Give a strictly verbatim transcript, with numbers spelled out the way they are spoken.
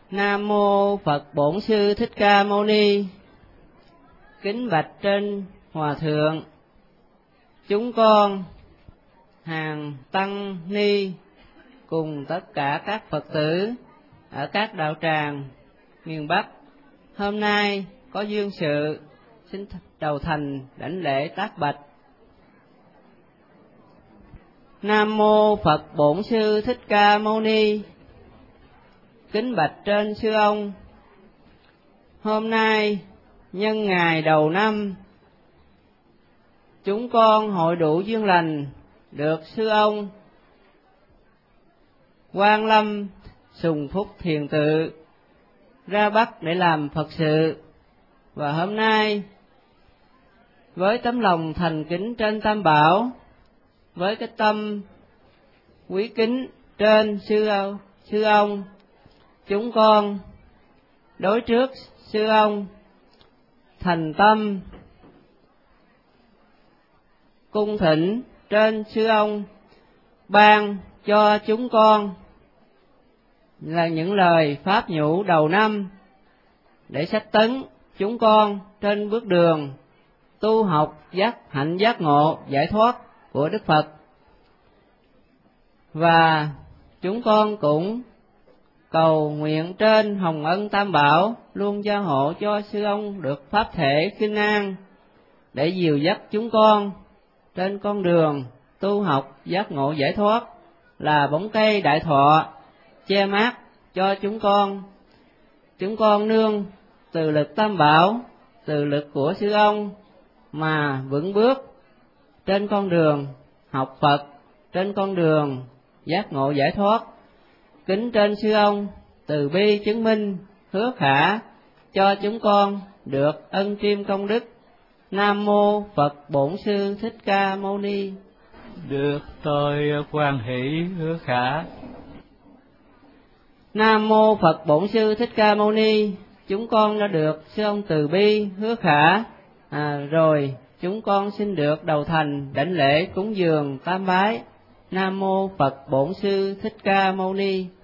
Nam mô Phật Bổn Sư Thích Ca Mâu Ni. Kính bạch trên Hòa Thượng, chúng con hàng tăng ni cùng tất cả các Phật tử ở các đạo tràng miền Bắc hôm nay có duyên sự xin đầu thành đảnh lễ tác bạch. Nam mô Phật Bổn Sư Thích Ca Mâu Ni. Kính bạch trên sư ông, hôm nay nhân ngày đầu năm, chúng con hội đủ duyên lành được sư ông Quang Lâm Sùng Phúc Thiền Tự ra Bắc để làm Phật sự. Và hôm nay với tấm lòng thành kính trên Tam Bảo, với cái tâm quý kính trên sư ông, sư ông chúng con đối trước sư ông thành tâm cung thỉnh trên sư ông ban cho chúng con là những lời pháp nhũ đầu năm để sách tấn chúng con trên bước đường tu học giác hạnh giác ngộ giải thoát của Đức Phật. Và chúng con cũng cầu nguyện trên hồng ân Tam Bảo luôn gia hộ cho sư ông được pháp thể kinh an để dìu dắt chúng con trên con đường tu học giác ngộ giải thoát, là bóng cây đại thọ che mát cho chúng con. Chúng con nương từ lực Tam Bảo, từ lực của sư ông mà vững bước trên con đường học Phật, trên con đường giác ngộ giải thoát. Kính trên sư ông từ bi chứng minh hứa khả cho chúng con được ân triêm công đức. Nam mô Phật Bổn Sư Thích Ca Mâu Ni. Được tôi hoan hỷ hứa khả. Nam mô Phật Bổn Sư Thích Ca Mâu Ni. Chúng con đã được sư ông từ bi hứa khả à, rồi chúng con xin được đầu thành đảnh lễ cúng dường tam bái. Nam mô Phật Bổn Sư Thích Ca Mâu Ni.